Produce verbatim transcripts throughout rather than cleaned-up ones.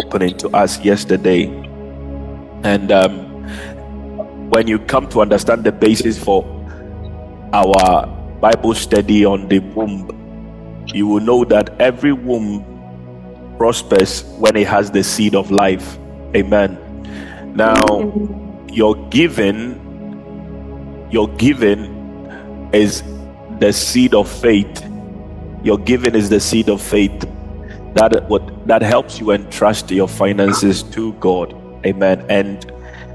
opening to us yesterday. And um, when you come to understand the basis for our Bible study on the womb, you will know that every womb prospers when it has the seed of life. Amen. Now, your giving, your giving is the seed of faith. Your giving is the seed of faith that what that helps you entrust your finances to God. Amen. And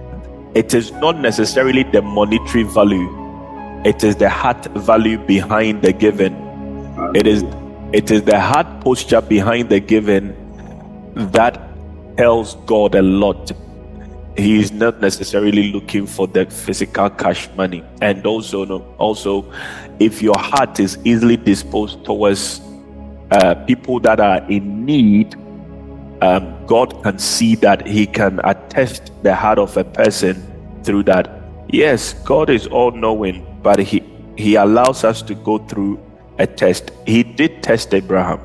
it is not necessarily the monetary value, it is the heart value behind the giving. It is it is the heart posture behind the giving that tells God a lot. He is not necessarily looking for the physical cash money. And also, no, also, if your heart is easily disposed towards uh, people that are in need, um, God can see that. He can attest the heart of a person through that. Yes, God is all-knowing, but he he allows us to go through a test. He did test Abraham,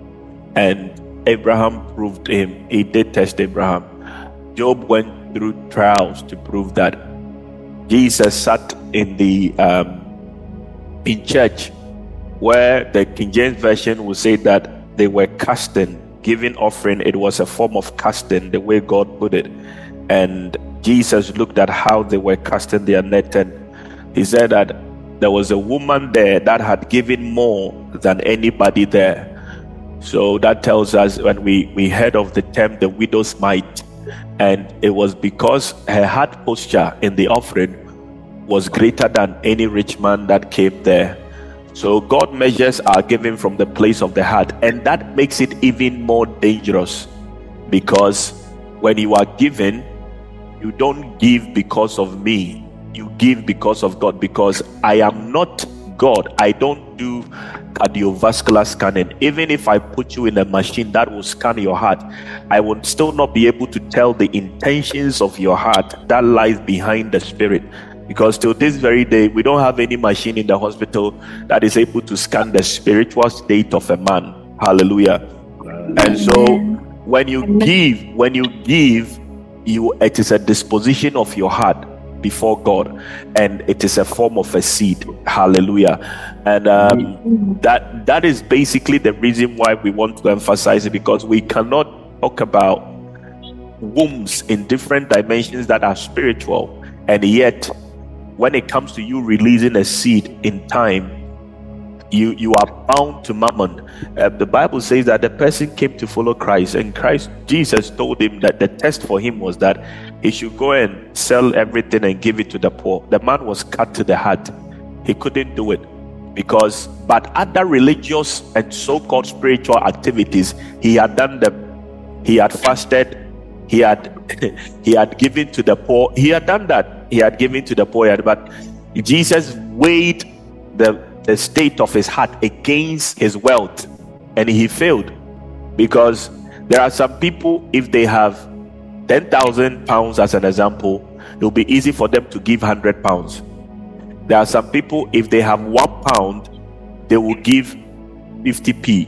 and Abraham proved him. He did test Abraham. Job went through trials to prove that. Jesus sat in the um, in church, where the King James Version will say that they were casting, giving offering. It was a form of casting, the way God put it. And Jesus looked at how they were casting their net, and he said that there was a woman there that had given more than anybody there. So that tells us, when we we heard of the term the widow's mite, and it was because her heart posture in the offering was greater than any rich man that came there. So God measures our giving from the place of the heart, and that makes it even more dangerous, because when you are giving, you don't give because of me, you give because of God. Because I am not God, I don't do cardiovascular scanning. Even if I put you in a machine that will scan your heart, I will still not be able to tell the intentions of your heart that lies behind the spirit. Because till this very day, we don't have any machine in the hospital that is able to scan the spiritual state of a man. Hallelujah. And so when you give, when you give, you it is a disposition of your heart before God, and it is a form of a seed. Hallelujah. And um, that that is basically the reason why we want to emphasize it, because we cannot talk about wombs in different dimensions that are spiritual, and yet when it comes to you releasing a seed in time, you you are bound to mammon. Uh, the Bible says that the person came to follow Christ, and Christ Jesus told him that the test for him was that he should go and sell everything and give it to the poor. The man was cut to the heart. He couldn't do it, because but other religious and so-called spiritual activities he had done them. He had fasted, he had he had given to the poor, he had done that, he had given to the poor. But Jesus weighed the the state of his heart against his wealth, and he failed. Because there are some people, if they have ten thousand pounds as an example, it will be easy for them to give one hundred pounds. There are some people, if they have one pound, they will give fifty p.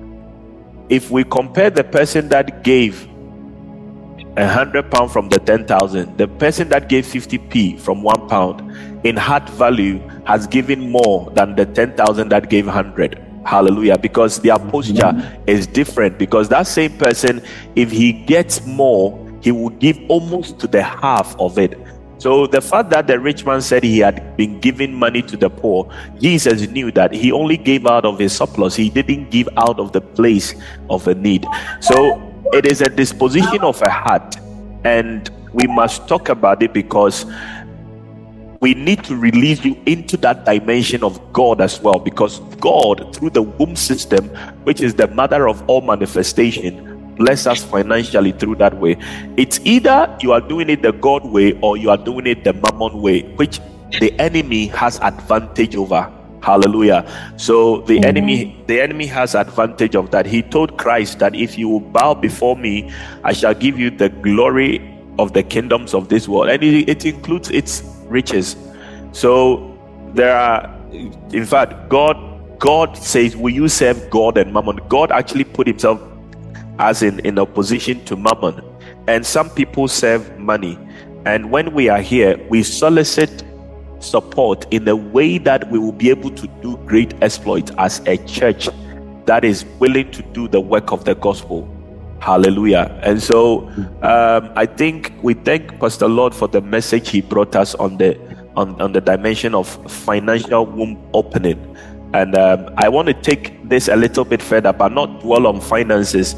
If we compare the person that gave one hundred pounds from the ten thousand, the person that gave fifty p from one pound, in heart value has given more than the ten thousand that gave one hundred. Hallelujah. Because their posture is different. Because that same person, if he gets more, he will give almost to the half of it. So the fact that the rich man said he had been giving money to the poor, Jesus knew that he only gave out of his surplus. He didn't give out of the place of a need. So it is a disposition of a heart, and we must talk about it, because we need to release you into that dimension of God as well. Because God, through the womb system, which is the mother of all manifestation, bless us financially through that way. It's either you are doing it the God way, or you are doing it the mammon way, which the enemy has advantage over. Hallelujah. So the mm-hmm. enemy the enemy has advantage of that. He told Christ that if you will bow before me, I shall give you the glory of the kingdoms of this world, and it, it includes its riches. So there are, in fact, God God says, will you serve God and mammon? God actually put himself as in in opposition to mammon. And some people serve money. And when we are here, we solicit support in a way that we will be able to do great exploits as a church that is willing to do the work of the gospel. Hallelujah. And so um, I think we thank Pastor Lord for the message he brought us on the on, on the dimension of financial womb opening. And um, I want to take this a little bit further, but not dwell on finances.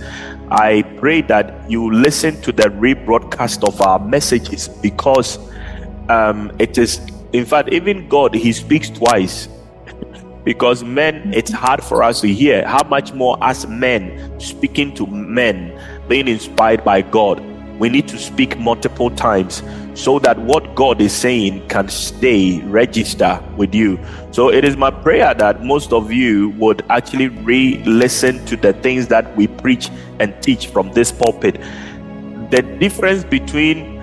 I pray that you listen to the rebroadcast of our messages, because um, it is, in fact, even God, he speaks twice. Because men, it's hard for us to hear. How much more as men, speaking to men, being inspired by God. We need to speak multiple times so that what God is saying can stay, register with you. So it is my prayer that most of you would actually re-listen to the things that we preach and teach from this pulpit. The difference between,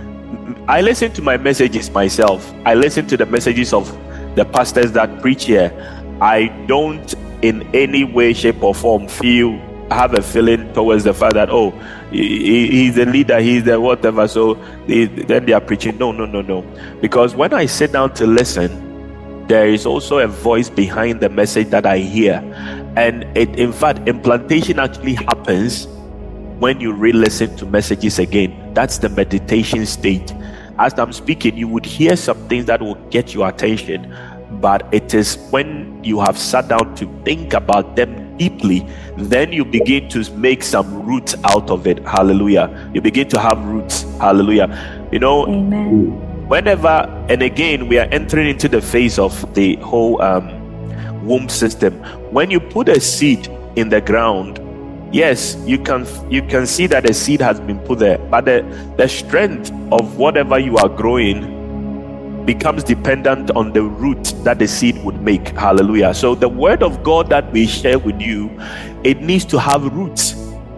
I listen to my messages myself. I listen to the messages of the pastors that preach here. I don't in any way, shape or form feel have a feeling towards the fact that, oh, he, he's the leader, he's the whatever, so they, then they are preaching. No, no, no, no. Because when I sit down to listen, there is also a voice behind the message that I hear. And it, in fact, implantation actually happens when you re-listen to messages again. That's the meditation state. As I'm speaking, you would hear some things that will get your attention, but it is when you have sat down to think about them deeply, then you begin to make some roots out of it. Hallelujah. You begin to have roots. Hallelujah. You know, amen. Whenever, and again, we are entering into the phase of the whole um, womb system. When you put a seed in the ground, yes, you can you can see that the seed has been put there, but the, the strength of whatever you are growing becomes dependent on the root that the seed would make. Hallelujah. So the word of God that we share with you, it needs to have roots.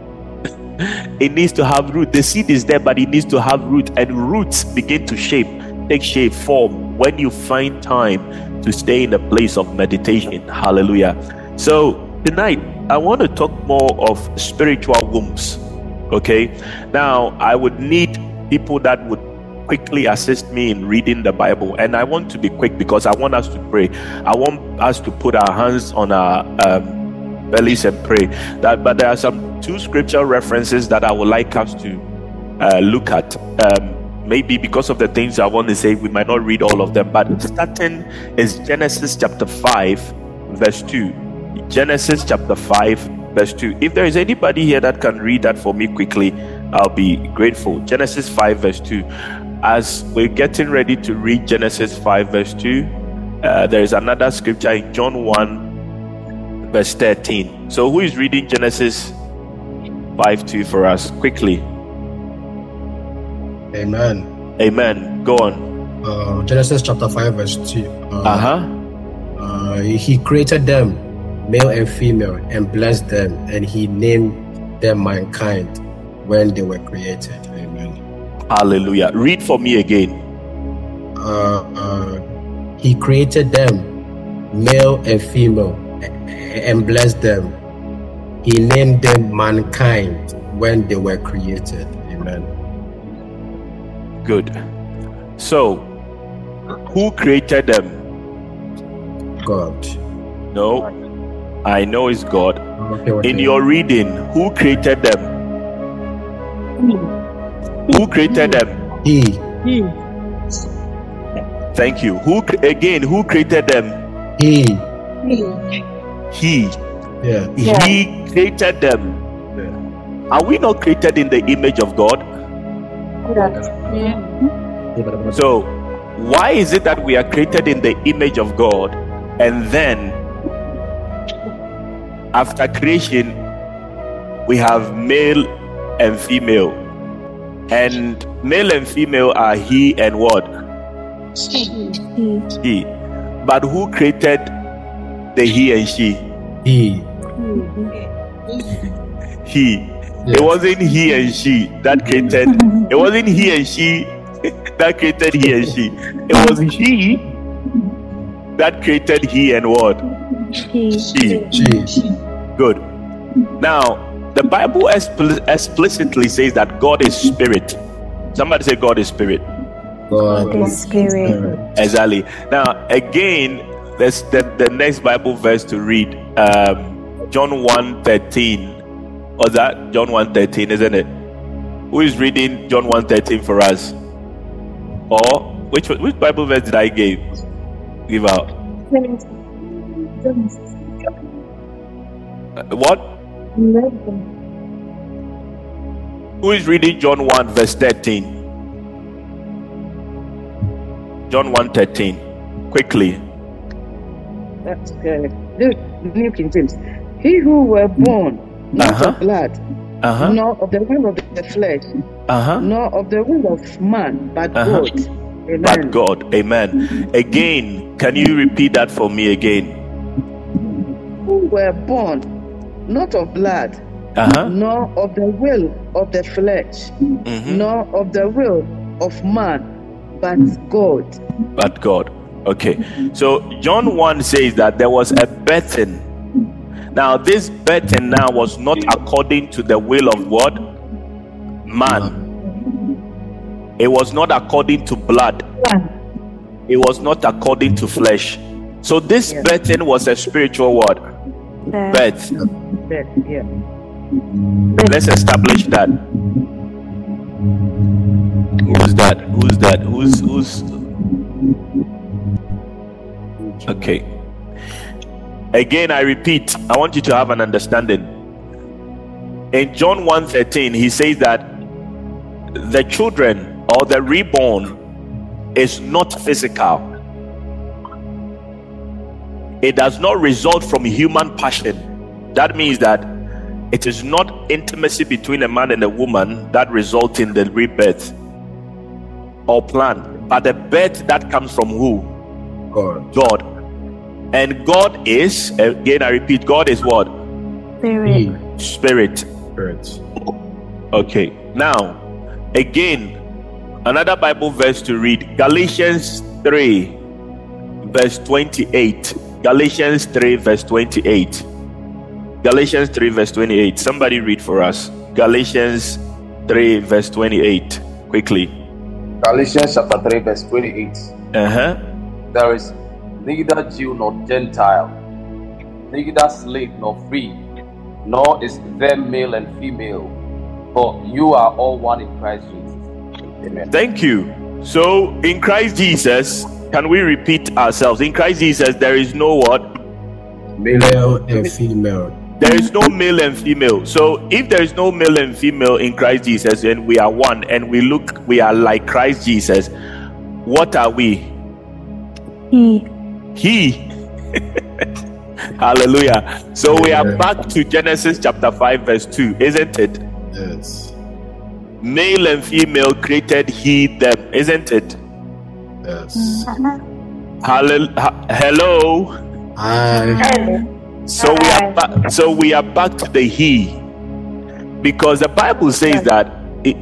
It needs to have root. The seed is there, but it needs to have root, and roots begin to shape, take shape, form when you find time to stay in a place of meditation. Hallelujah. So tonight I want to talk more of spiritual wombs. Okay, now I would need people that would quickly assist me in reading the Bible, and I want to be quick because I want us to pray. I want us to put our hands on our um, bellies and pray. That, but there are some two scripture references that I would like us to uh, look at. Um, maybe because of the things I want to say, we might not read all of them. But starting is Genesis chapter five, verse two. Genesis chapter five, verse two. If there is anybody here that can read that for me quickly, I'll be grateful. Genesis five, verse two. As we're getting ready to read Genesis five, verse two, uh, there is another scripture in John one, verse thirteen. So who is reading Genesis five, two for us quickly? Amen. Amen. Go on. Uh, Genesis chapter five, verse two. Uh, uh-huh. Uh, he created them, male and female, and blessed them, and he named them mankind when they were created. Amen. Hallelujah. Read for me again. Uh, uh, he created them, male and female, and blessed them. He named them mankind when they were created. Amen. Good. So, who created them? God. No, I know it's God. Okay, in your reading, who created them? Who created them? He. He. Thank you. Who again? Who created them? He. He. Yeah. He created them. Are we not created in the image of God? Yeah. So, why is it that we are created in the image of God, and then after creation we have male and female, and male and female are he and what? He. But who created the he and she? He. He. Yes. It wasn't he and she that created. It wasn't he and she that created he and she. It was he that created he and what? She. She. She. Good. Now, The Bible expl- explicitly says that God is spirit. Somebody say God is spirit. God The is Spirit. Spirit. Exactly. Now, again, there's the, the next Bible verse to read. Um, John one thirteen. Was that John one thirteen, isn't it? Who is reading John one thirteen for us? Or which which Bible verse did I give give out? Uh, what? Who is reading John one verse thirteen? John one thirteen. Quickly. That's good. The New King James. He who were born not Uh-huh. of blood, Uh-huh. nor of the will of the flesh, Uh-huh. nor of the will of man, but Uh-huh. God. Amen. But God. Amen. Again, can you repeat that for me again? Who were born not of blood, Uh-huh. nor of the will of the flesh, Mhm. nor of the will of man, but God. But God. Okay. So John one says that there was a birthing. Now this birthing now was not according to the will of what? Man. It was not according to blood. It was not according to flesh. So this Yeah. birthing was a spiritual word. The Birth. But, yeah. Let's establish that. Who's that? Who's that? Who's who's okay. Again, I repeat, I want you to have an understanding. In John one thirteen, he says that the children or the reborn is not physical. It does not result from human passion. That means that it is not intimacy between a man and a woman that results in the rebirth or plan, but the birth that comes from who? God. God. And God is, again I repeat, God is what? Spirit. He Spirit. Spirit. Okay, now again, another Bible verse to read, Galatians three verse twenty-eight. Galatians three verse twenty-eight. Galatians three verse twenty-eight. Somebody read for us. Galatians three verse twenty-eight. Quickly. Galatians chapter three, verse twenty-eight. Uh-huh. There is neither Jew nor Gentile, neither slave nor free, nor is there male and female, for you are all one in Christ Jesus. Amen. Thank you. So in Christ Jesus, can we repeat ourselves? In Christ Jesus, there is no what? Male and female. There is no male and female. So if there is no male and female in Christ Jesus, and we are one, and we look, we are like Christ Jesus, what are we? He. He. Hallelujah. So we are back to Genesis chapter five verse two, isn't it? Yes. Male and female created he them, isn't it? Yes. Hallel- ha- hello. I. So we are back. So we are back to the he, because the Bible says that it,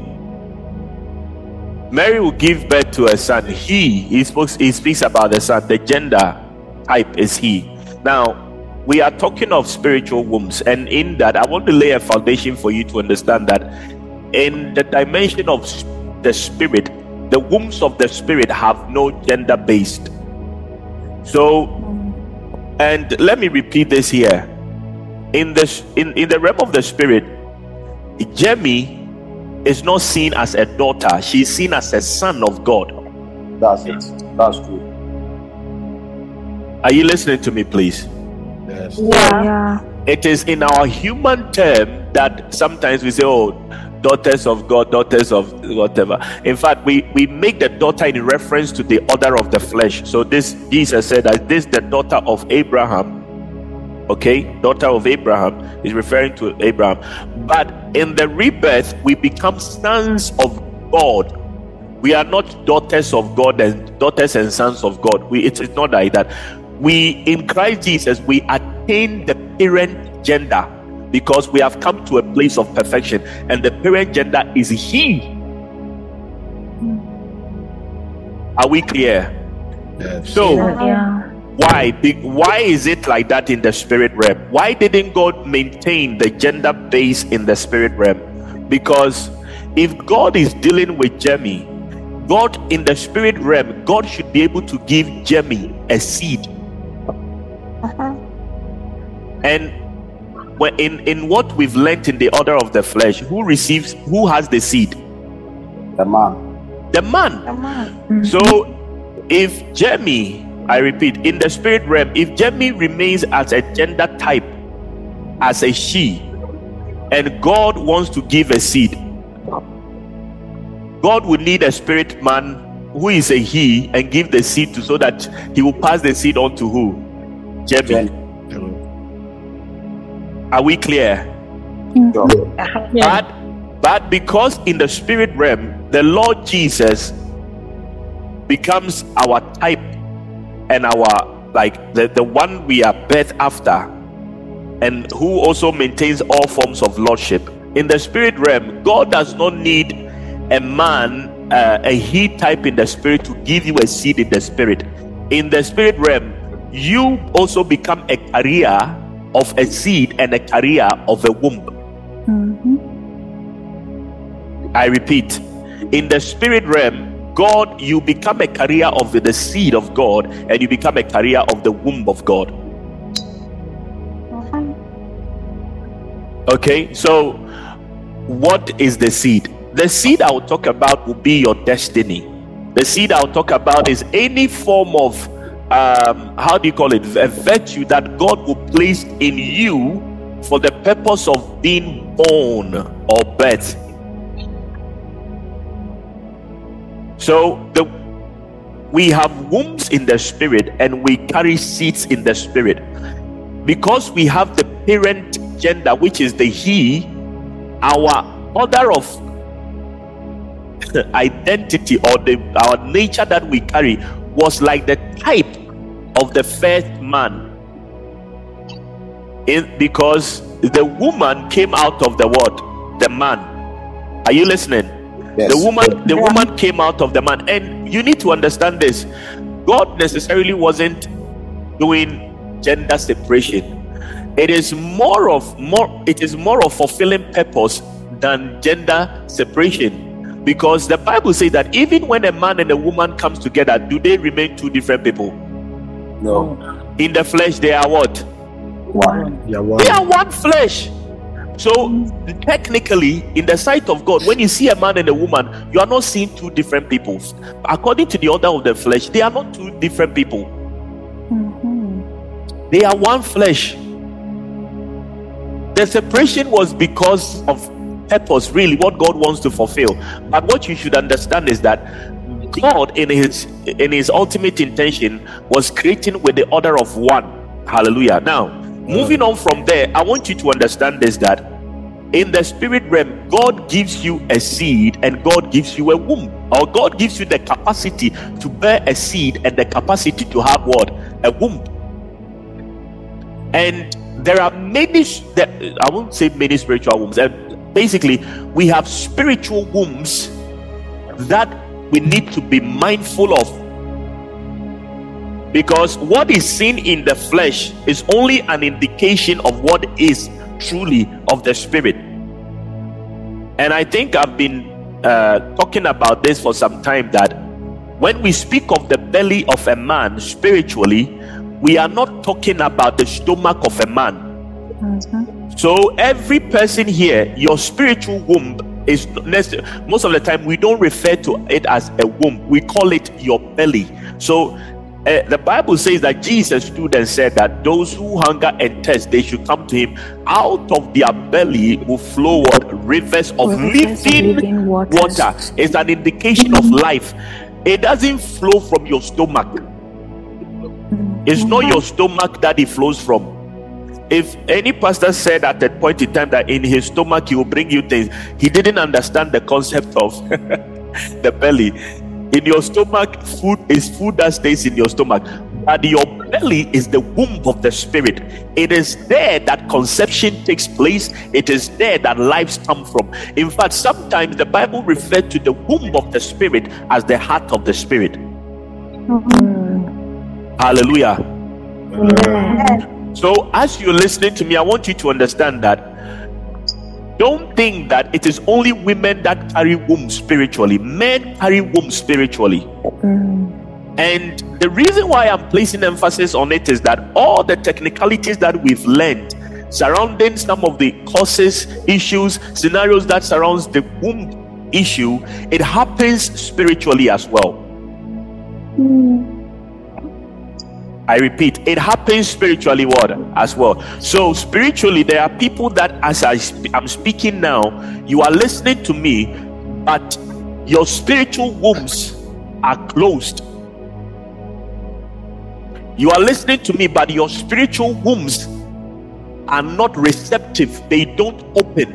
Mary will give birth to a son. He he speaks he speaks about the son. The gender type is he. Now we are talking of spiritual wombs, and in that I want to lay a foundation for you to understand that in the dimension of the spirit, the wombs of the spirit have no gender based. So. And let me repeat this here. In the in, in the realm of the spirit, Jemmy is not seen as a daughter, she's seen as a son of God. That's it. That's true. Are you listening to me, please? Yes. Yeah. Yeah. It is in our human term that sometimes we say, oh, daughters of God, daughters of whatever. In fact, we, we make the daughter in reference to the order of the flesh. So this, Jesus said that this the daughter of Abraham. Okay, daughter of Abraham is referring to Abraham. But in the rebirth, we become sons of God. We are not daughters of God and daughters and sons of God. We it is not like that. We in Christ Jesus we attain the parent gender, because we have come to a place of perfection, and the parent gender is he. Are we clear? Yes. So Yeah. Why? Be- why is it like that in the spirit realm? Why didn't God maintain the gender base in the spirit realm? Because if God is dealing with Jemmy, God in the spirit realm, God should be able to give Jemmy a seed. Uh-huh. And when in, in what we've learnt in the order of the flesh, who receives, who has the seed? The man. The man. Come on. So if Jemmy, I repeat, in the spirit realm, if Jemmy remains as a gender type, as a she, and God wants to give a seed, God would need a spirit man who is a he and give the seed to, so that he will pass the seed on to who? Jemmy. Are we clear? Uh-huh. Yeah. But, but because in the spirit realm, the Lord Jesus becomes our type and our, like the, the one we are birthed after, and who also maintains all forms of lordship. In the spirit realm, God does not need a man, uh, a he type in the spirit to give you a seed in the spirit. In the spirit realm, you also become a carrier of a seed and a carrier of a womb. Mhm. I repeat, in the spirit realm, God, you become a carrier of the seed of God, and you become a carrier of the womb of God. Uh-huh. Okay, so what is the seed? The seed I'll talk about will be your destiny. The seed I'll talk about is any form of um, how do you call it? A virtue that God will place in you for the purpose of being born or birth. So the we have wombs in the spirit and we carry seeds in the spirit. Because we have the parent gender, which is the he, our order of identity or the our nature that we carry was like the type of the first man. In, because the woman came out of the what? The man. Are you listening? Yes. The woman, the woman came out of the man, and you need to understand this. God necessarily wasn't doing gender separation. It is more of more. It is more of fulfilling purpose than gender separation, because the Bible says that even when a man and a woman comes together, do they remain two different people? No. In the flesh, they are what? One. Yeah, one. They are one flesh. So technically, in the sight of God, when you see a man and a woman, you are not seeing two different people. According to the order of the flesh, they are not two different people. Mhm. They are one flesh. The separation was because of purpose, really, what God wants to fulfill. But what you should understand is that God, in his in his ultimate intention, was creating with the order of one. Hallelujah. Now, moving on from there, I want you to understand this, that in the spirit realm, God gives you a seed and God gives you a womb, or God gives you the capacity to bear a seed and the capacity to have what? A womb. And there are many, there, I won't say many spiritual wombs. Uh, basically, we have spiritual wombs that we need to be mindful of, because what is seen in the flesh is only an indication of what is truly of the spirit. And I think I've been uh, talking about this for some time, that when we speak of the belly of a man spiritually, we are not talking about the stomach of a man. Mhm. So every person here, your spiritual womb is necessary. Most of the time we don't refer to it as a womb, we call it your belly. So uh, the Bible says that Jesus stood and said that those who hunger and thirst, they should come to him. Out of their belly will flow what? Rivers of Rivers of living living waters. water. It's an indication of life. It doesn't flow from your stomach. It's not your stomach that it flows from. If any pastor said at that point in time that in his stomach he will bring you things, he didn't understand the concept of the belly. In your stomach, food is food that stays in your stomach, but your belly is the womb of the spirit. It is there that conception takes place. It is there that lives come from. In fact, sometimes the Bible refers to the womb of the spirit as the heart of the spirit. Mhm. Hallelujah. Amen. So as you're listening to me, I want you to understand that don't think that it is only women that carry womb spiritually. Men carry womb spiritually. Mm. And the reason why I'm placing emphasis on it is that all the technicalities that we've learned surrounding some of the causes, issues, scenarios that surrounds the womb issue, it happens spiritually as well. Mm. I repeat, it happens spiritually what as well. So spiritually, there are people that as I sp- I'm speaking now, you are listening to me, but your spiritual wombs are closed. You are listening to me, but your spiritual wombs are not receptive. They don't open.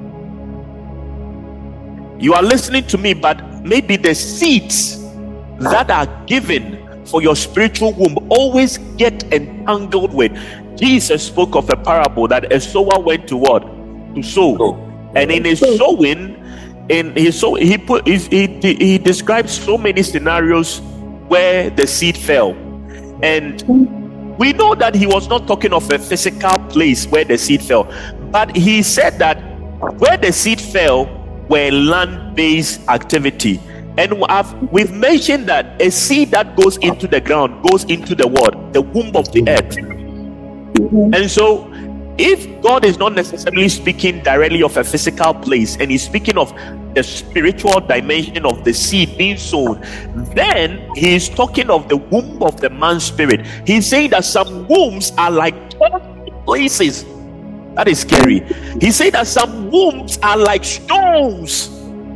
You are listening to me, but maybe the seeds that are given for your spiritual womb always get entangled with. Jesus spoke of a parable that a sower went to what? To sow. And in his sowing, in his sow, he put he, he, he described so many scenarios where the seed fell. And we know that he was not talking of a physical place where the seed fell, but he said that where the seed fell were land-based activity. And I've, we've mentioned that a seed that goes into the ground goes into the what? The womb of the earth. And so if God is not necessarily speaking directly of a physical place, and he's speaking of the spiritual dimension of the seed being sown, then he's talking of the womb of the man's spirit. He's saying that some wombs are like places. That is scary. He said that some wombs are like stones.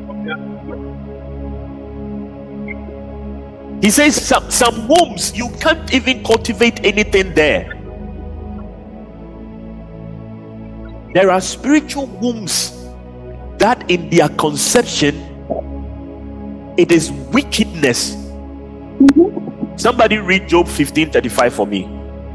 He says some, some wombs, you can't even cultivate anything there. There are spiritual wombs that in their conception, it is wickedness. Mm-hmm. Somebody read Job fifteen thirty-five for me.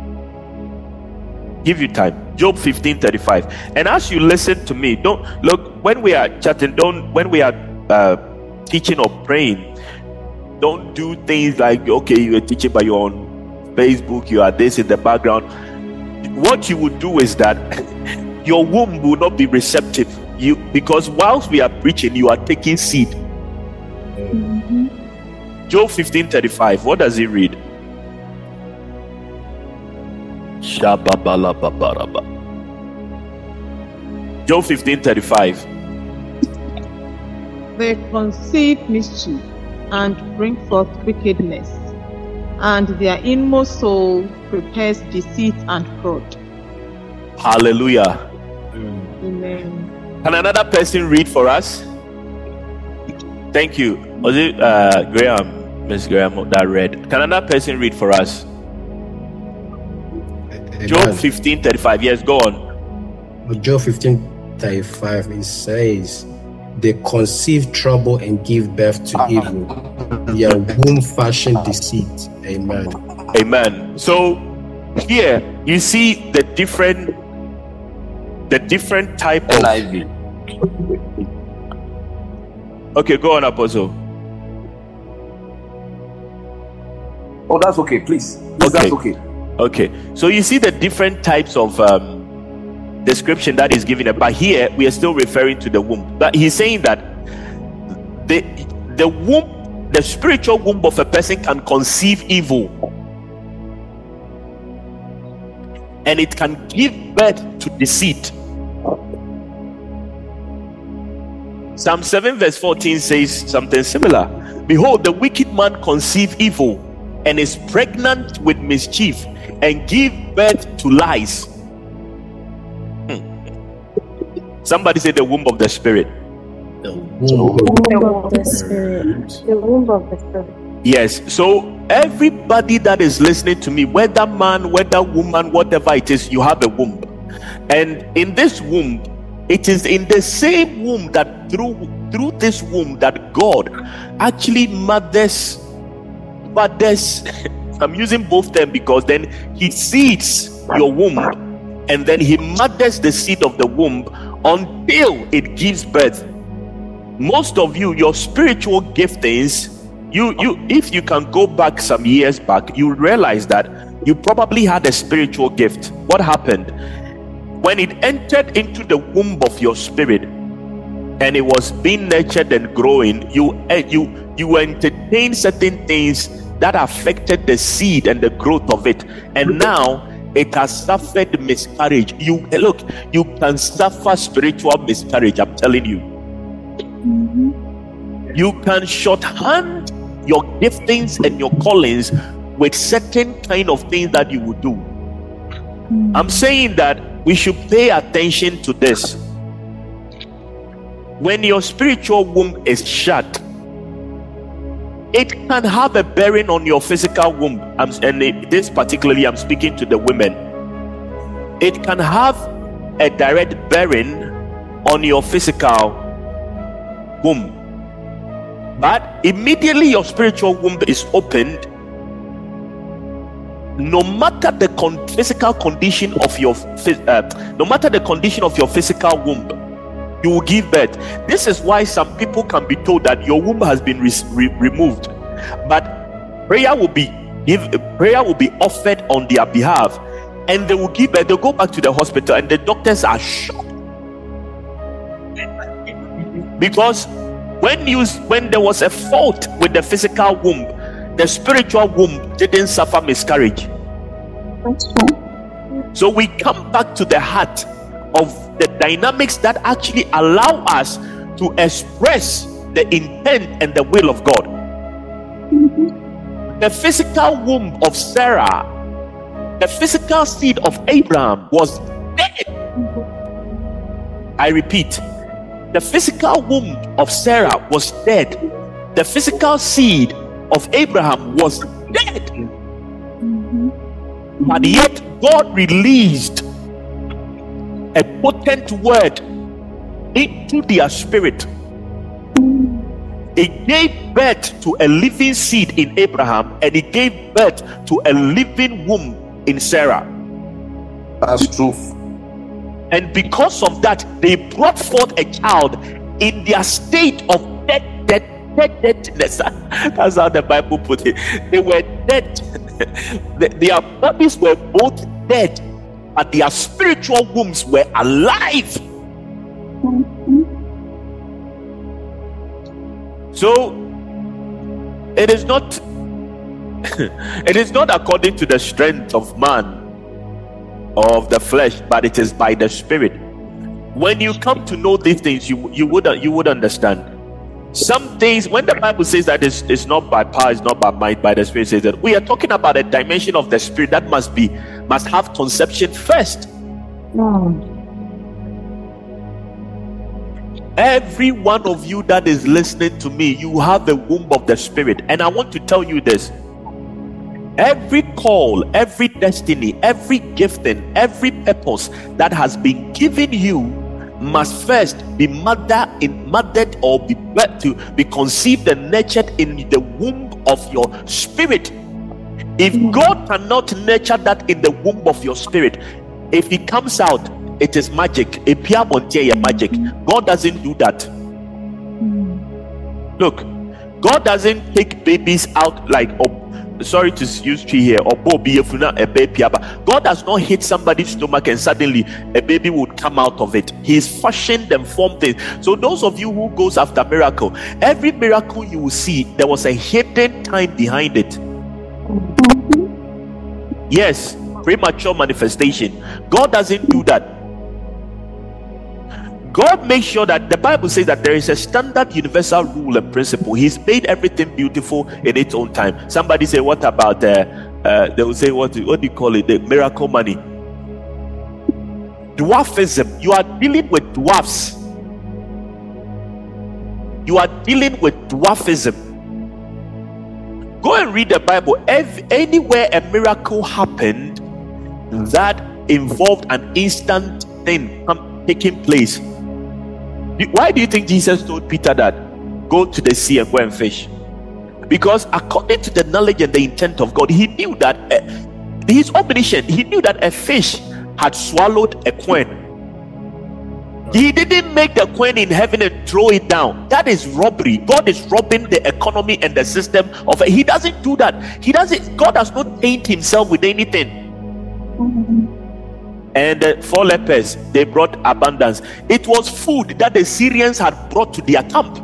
Give you time. Job fifteen thirty-five. And as you listen to me, don't look when we are chatting, don't when we are uh, teaching or praying, don't do things like, okay, you are teaching but you're on Facebook, you are this in the background. What you would do is that your womb will not be receptive. You because whilst we are preaching, you are taking seed. Mm-hmm. Job fifteen thirty-five. What does it read? Job fifteen thirty-five. They conceive mischief and bring forth wickedness, and their inmost soul prepares deceit and fraud. Hallelujah. Amen. Can another person read for us? Thank you. Was it uh, Graham, Miss Graham that read? Can another person read for us? Amen. Job fifteen thirty-five. Yes, go on. Job fifteen thirty-five, it says, they conceive trouble and give birth to evil. Their womb fashion deceit. Amen. Amen. So here you see the different the different type of N I V. Okay, go on, Apostle. Oh, that's okay, please. Please, Okay. That's okay. Okay, so you see the different types of um, description that is given, but here we are still referring to the womb. But he's saying that the the womb, the spiritual womb of a person can conceive evil, and it can give birth to deceit. Psalm seven verse fourteen says something similar. Behold, the wicked man conceive evil and is pregnant with mischief and give birth to lies. Hmm. Somebody say the womb of the spirit. The womb. The womb of the spirit. The womb of the spirit. Yes, so everybody that is listening to me, whether man, whether woman, whatever it is, you have a womb. And in this womb, it is in the same womb that through through this womb that God actually mothers mothers I'm using both them because then he seeds your womb and then he mothers the seed of the womb until it gives birth. Most of you, your spiritual giftings, you you if you can go back some years back, you realize that you probably had a spiritual gift. What happened? When it entered into the womb of your spirit and it was being nurtured and growing, you you you entertained certain things that affected the seed and the growth of it, and now it has suffered miscarriage. You look, you can suffer spiritual miscarriage. I'm telling you. Mm-hmm. You can shorthand your giftings and your callings with certain kind of things that you would do. Mm-hmm. I'm saying that we should pay attention to this. When your spiritual womb is shut, it can have a bearing on your physical womb. I'm, and it, this particularly, I'm speaking to the women. It can have a direct bearing on your physical womb. But immediately your spiritual womb is opened, no matter the con- physical condition of your uh, no matter the condition of your physical womb, you will give birth. This is why some people can be told that your womb has been re- re- removed, but prayer will be give prayer will be offered on their behalf, and they will give birth. They'll go back to the hospital, and the doctors are shocked because when you when there was a fault with the physical womb, the spiritual womb didn't suffer miscarriage. That's right. So we come back to the heart of the dynamics that actually allow us to express the intent and the will of God. Mm-hmm. The physical womb of Sarah, the physical seed of Abraham was dead. I repeat, the physical womb of Sarah was dead. The physical seed of Abraham was dead. Mm-hmm. But yet God released a potent word into their spirit. It gave birth to a living seed in Abraham, and it gave birth to a living womb in Sarah. That's truth. And because of that, they brought forth a child in their state of dead, dead, dead, deadness. That's how the Bible put it. They were dead. Their bodies were both dead, but their spiritual wombs were alive. So it is not it is not according to the strength of man or of the flesh, but it is by the spirit. When you come to know these things, you you would you would understand. Some things, when the Bible says that it's, it's not by power, it's not by might, by the spirit, says that we are talking about a dimension of the spirit that must be must have conception first. Mm. Every one of you that is listening to me, you have the womb of the spirit. And I want to tell you this: every call, every destiny, every gifting, every purpose that has been given you must first be mother in mothered or be to be conceived and nurtured in the womb of your spirit. If God cannot nurture that in the womb of your spirit, if it comes out, it is magic. A pure magic. God doesn't do that. Look, God doesn't take babies out like, oh, sorry to use tree here, or a baby. God does not hit somebody's stomach and suddenly a baby would come out of it. He's fashioned and formed things. So those of you who goes after miracle, every miracle you will see, there was a hidden time behind it. Yes, premature manifestation. God doesn't do that. God makes sure that the Bible says that there is a standard universal rule and principle. He's made everything beautiful in its own time. Somebody say, what about uh, uh, they will say, what, what do you call it? The miracle money. Dwarfism. You are dealing with dwarfs. You are dealing with dwarfism. Go and read the Bible. Every, anywhere a miracle happened that involved an instant thing taking place. Why do you think Jesus told Peter that? Go to the sea and go and fish. Because according to the knowledge and the intent of God, he knew that uh, his omniscience, he knew that a fish had swallowed a coin. He didn't make the coin in heaven and throw it down. That is robbery. God is robbing the economy and the system of it. He doesn't do that. He doesn't. God does not taint himself with anything. And the four lepers, they brought abundance. It was food that the Syrians had brought to their camp.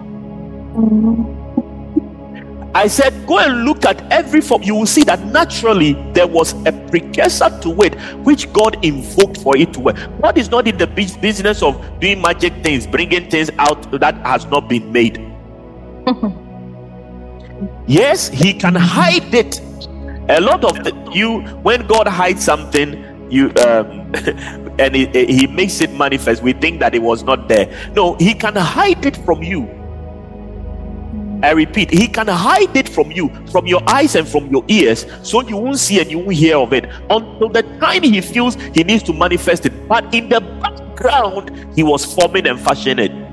I said, go and look at every form. You will see that naturally there was a precursor to it, which God invoked for it to work. God is not in the bus- business of doing magic things, bringing things out that has not been made. Yes, he can hide it. A lot of the, you, when God hides something, you um, and he, he makes it manifest, we think that it was not there. No, he can hide it from you. I repeat, he can hide it from you, from your eyes and from your ears, so you won't see and you won't hear of it until the time he feels he needs to manifest it. But in the background, he was forming and fashioning it.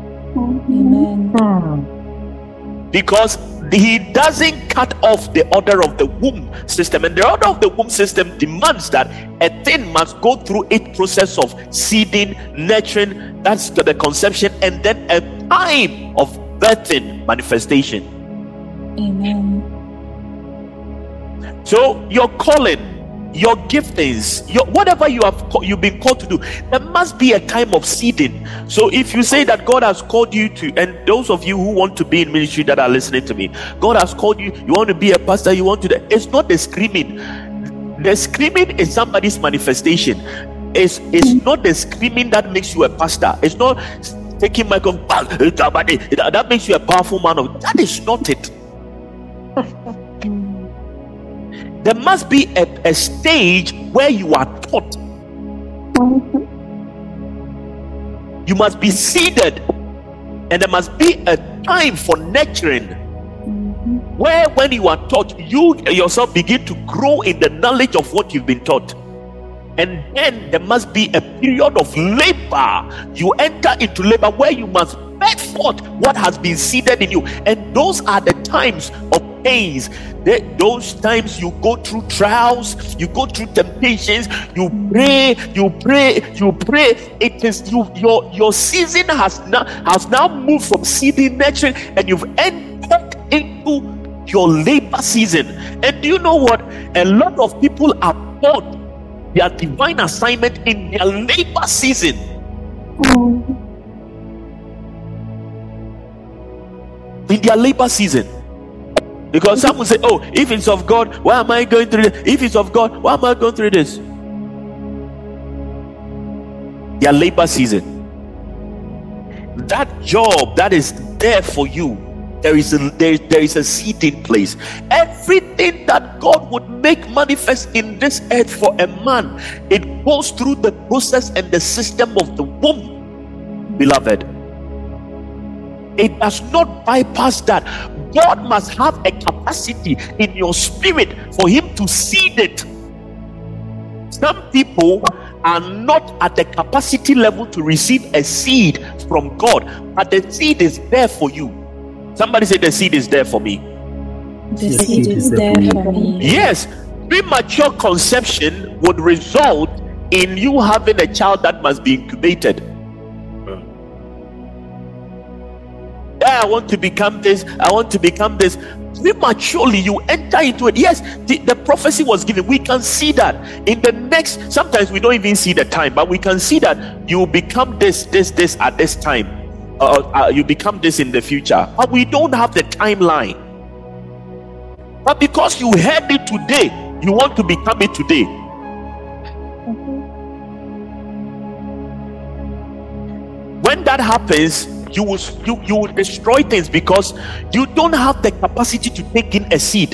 Amen. Because he doesn't cut off the order of the womb system, and the order of the womb system demands that a thing must go through its process of seeding, nurturing, that's the conception, and then a time of birthing, manifestation. Amen. So your calling, your giftings, your whatever you have ca- you've been called to do, there must be a time of seeding. So if you say that God has called you to, and those of you who want to be in ministry that are listening to me, God has called you, you want to be a pastor, you want to, it's not the screaming. The screaming is somebody's manifestation. It's, it's not the screaming that makes you a pastor. It's not taking microphone, that makes you a powerful man of, that is not it. There must be a, a stage where you are taught. You must be seeded, and there must be a time for nurturing, where when you are taught, you yourself begin to grow in the knowledge of what you've been taught. And then there must be a period of labor. You enter into labor where you must bring forth what has been seeded in you, and those are the times of pains. They, those times you go through trials, you go through temptations, you pray, you pray, you pray. It is you. Your your season has now has now moved from seeding, nurturing, and you've entered into your labor season. And do you know what? A lot of people are taught their divine assignment in their labor season. In their labor season. Because some will say, oh, if it's of God, why am I going through this? If it's of God, why am I going through this? Their labor season. That job that is there for you, there is a there, there is a seed in place. Everything that God would make manifest in this earth for a man, it goes through the process and the system of the womb, beloved. It does not bypass that. God must have a capacity in your spirit for him to seed it. Some people are not at the capacity level to receive a seed from God, but the seed is there for you. Somebody say the seed is there for me. The seed is there for me. Yes, premature conception would result in you having a child that must be incubated. I want to become this, I want to become this. Prematurely you enter into it. Yes, the, the prophecy was given. We can see that in the next, sometimes we don't even see the time, but we can see that you become this, this, this at this time. Uh, uh, you become this in the future, but we don't have the timeline. But because you heard it today, you want to become it today. When that happens, you will you, you will destroy things because you don't have the capacity to take in a seed.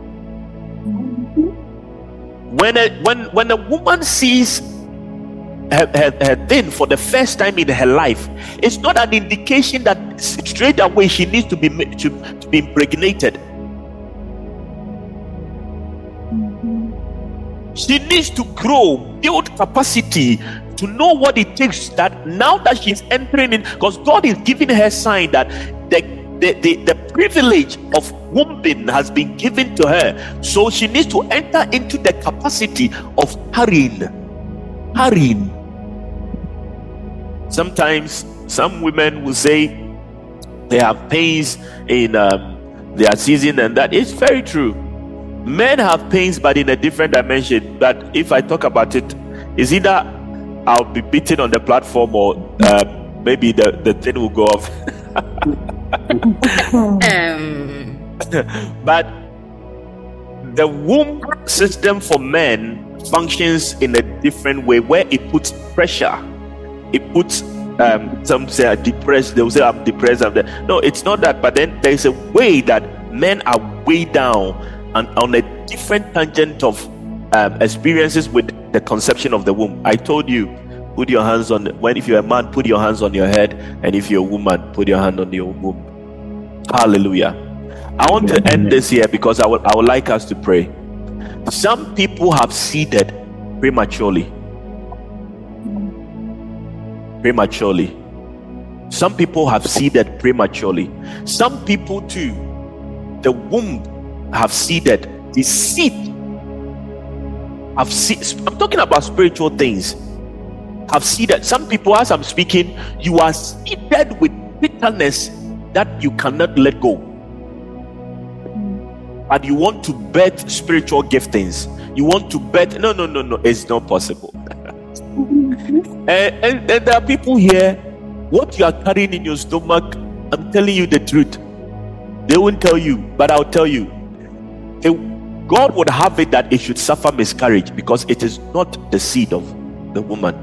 When a when when a woman sees her, her, her thing for the first time in her life, it's not an indication that straight away she needs to be to, to be impregnated. She needs to grow, build capacity to know what it takes, that now that she's entering in, because God is giving her sign that the, the, the, the privilege of wombing has been given to her. So she needs to enter into the capacity of carrying. Carrying. Sometimes some women will say they have pains in um, their season, and that is very true. Men have pains, but in a different dimension. But if I talk about it, it's either I'll be beaten on the platform, or uh, maybe the, the thing will go off. Um, But the womb system for men functions in a different way, where it puts pressure. It puts um, some say are depressed. They will say I'm depressed. I'm de-" No, it's not that. But then there is a way that men are way down and on a different tangent of um, experiences with the conception of the womb. I told you, put your hands on when if you're a man, put your hands on your head, and if you're a woman, put your hand on your womb. Hallelujah. I want to end this here because I would I would like us to pray. Some people have seeded prematurely. Prematurely. Some people have seeded prematurely. Some people too, the womb have seeded. The seed have seed. I'm talking about spiritual things. Have seeded. Some people, as I'm speaking, you are seeded with bitterness that you cannot let go. And you want to birth spiritual giftings. You want to birth. No, no, no, no. It's not possible. and, and, and there are people here. What you are carrying in your stomach, I'm telling you the truth. They won't tell you, but I'll tell you. They, God would have it that it should suffer miscarriage because it is not the seed of the woman.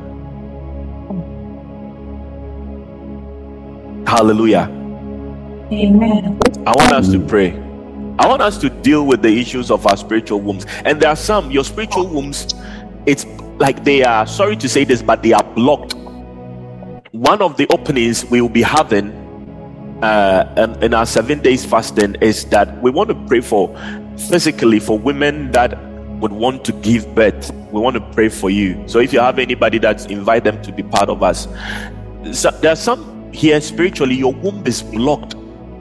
Hallelujah. Amen. I want us to pray. I want us to deal with the issues of our spiritual wombs. And there are some, your spiritual wombs, it's like they are, sorry to say this, but they are blocked. One of the openings we will be having uh, in our seven days fasting is that we want to pray for physically for women that would want to give birth. We want to pray for you. So if you have anybody, that's invite them to be part of us. So there are some here spiritually, your womb is blocked.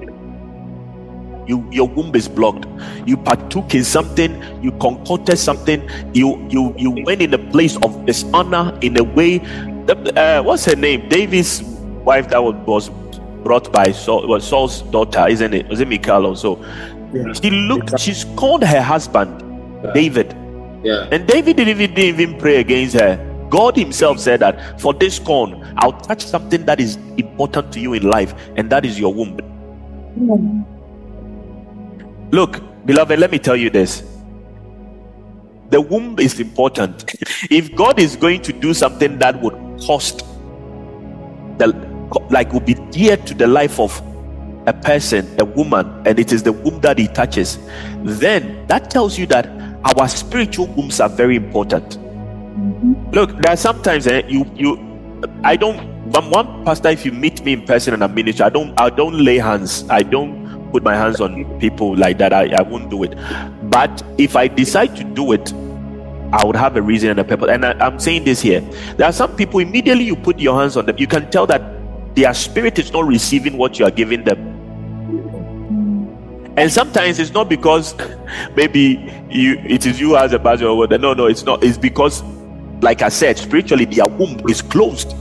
You, your womb is blocked. You partook in something. You concocted something. You you you went in a place of dishonor in a way. Uh, what's her name? David's wife that was, was brought by Saul, was Saul's daughter, isn't it? Was it Michal also? Yeah. She looked. She scorned her husband, Yeah. David, Yeah. and David didn't even, didn't even pray against her. God Himself said that for this scorn, I'll touch something that is important to you in life, and that is your womb. Look, beloved, let me tell you this. The womb is important. If God is going to do something that would cost, the like would be dear to the life of a person, a woman, and it is the womb that He touches, then that tells you that our spiritual wombs are very important. Look, there are sometimes eh, you you I don't. I'm one pastor. If you meet me in person and I'm ministry, I don't I don't lay hands. I don't put my hands on people like that. I, I won't do it. But if I decide to do it, I would have a reason and a purpose. And I, I'm saying this here. There are some people, immediately you put your hands on them, you can tell that their spirit is not receiving what you are giving them. And sometimes it's not because maybe you it is you as a pastor or whatever. No, no, it's not. It's because, like I said, spiritually their womb is closed.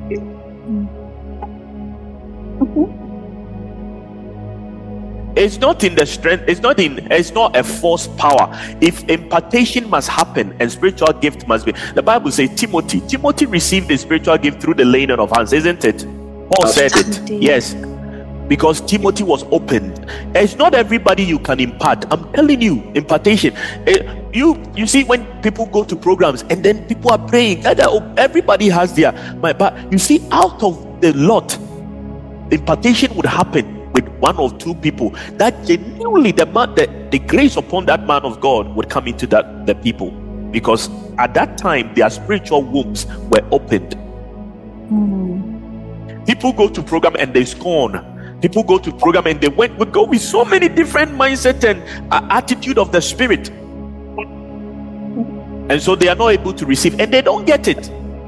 It's not in the strength, it's not in it's not a force power. If impartation must happen and spiritual gift must be, the Bible says Timothy Timothy received the spiritual gift through the laying on of hands, isn't it? Paul said it. Indeed. Yes, because Timothy was opened. It's not everybody you can impart. I'm telling you, impartation. Eh, you you see, when people go to programs and then people are praying, and, uh, everybody has their my but you see, out of the lot, impartation would happen with one or two people that genuinely the man the, the grace upon that man of God would come into that the people, because at that time their spiritual wombs were opened. People go to program and they scorn. People go to program and they went we go with so many different mindset and uh, attitude of the spirit, and so they are not able to receive and they don't get it.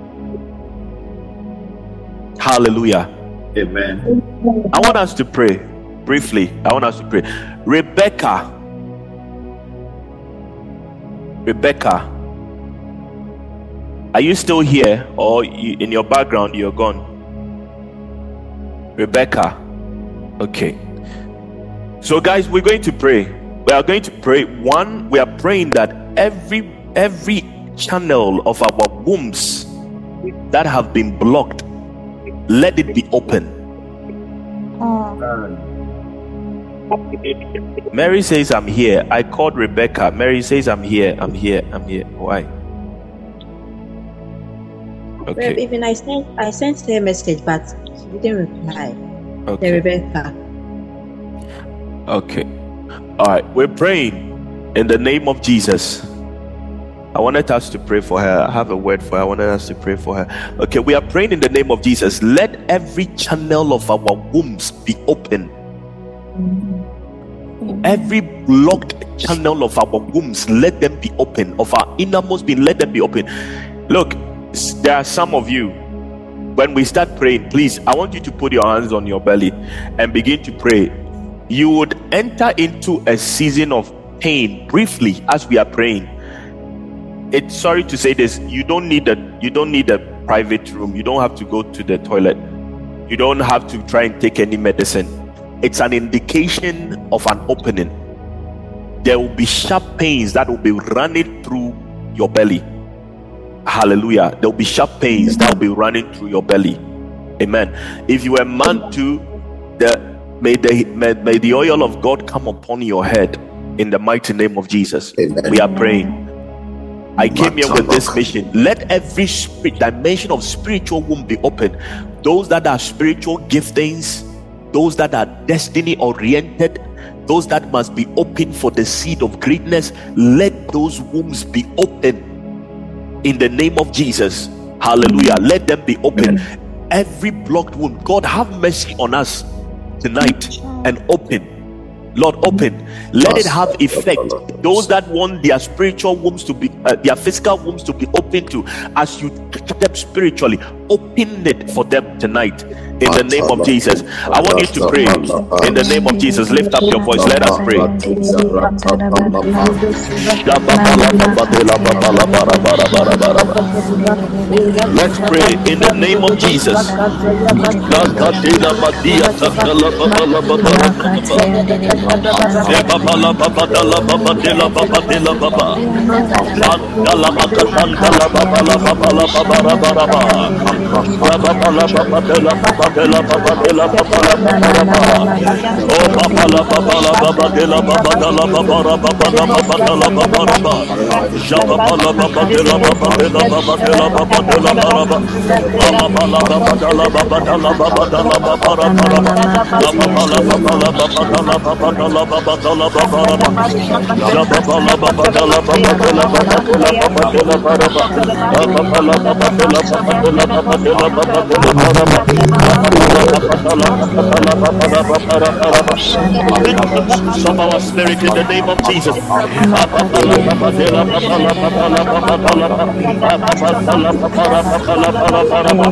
Hallelujah. Amen. I want us to pray briefly. I want us to pray. Rebecca, Rebecca, are you still here, or you, in your background you're gone? Rebecca. Okay. So guys, we're going to pray. We are going to pray. One, we are praying that every every channel of our wombs that have been blocked, let it be open. Mary says, I'm here. I called Rebecca. Mary says, I'm here. I'm here. I'm here. Why? Okay. Well, even I sent I sent her a message, but she didn't reply. Okay. The Rebecca. Okay. All right. We're praying in the name of Jesus. I wanted us to pray for her. I have a word for her. I wanted us to pray for her. Okay. We are praying in the name of Jesus. Let every channel of our wombs be open. Every blocked channel of our wombs, let them be open. Of our innermost being, let them be open. Look, there are some of you, when we start praying, please, I want you to put your hands on your belly and begin to pray. You would enter into a season of pain briefly as we are praying. It's sorry to say this, you don't need a you don't need a private room. You don't have to go to the toilet. You don't have to try and take any medicine. It's an indication of an opening. There will be sharp pains that will be running through your belly. Hallelujah. There will be sharp pains that will be running through your belly. Amen. If you are a man too, the may the may, may the oil of God come upon your head in the mighty name of Jesus. Amen. We are praying. I came here with this mission. Let every spirit dimension of spiritual womb be open. Those that are spiritual giftings, those that are destiny oriented, those that must be open for the seed of greatness, let those wombs be open in the name of Jesus. Hallelujah. Let them be open. Every blocked womb, God have mercy on us tonight and open. Lord, open. Let it have effect. Those that want their spiritual wombs to be uh, their physical wombs to be open to, as you touch them spiritually, open it for them tonight in the name of Jesus. I want you to pray in the name of Jesus. Lift up your voice. Let us pray. Let's pray in the name of Jesus. Some our spirit in the name of Jesus.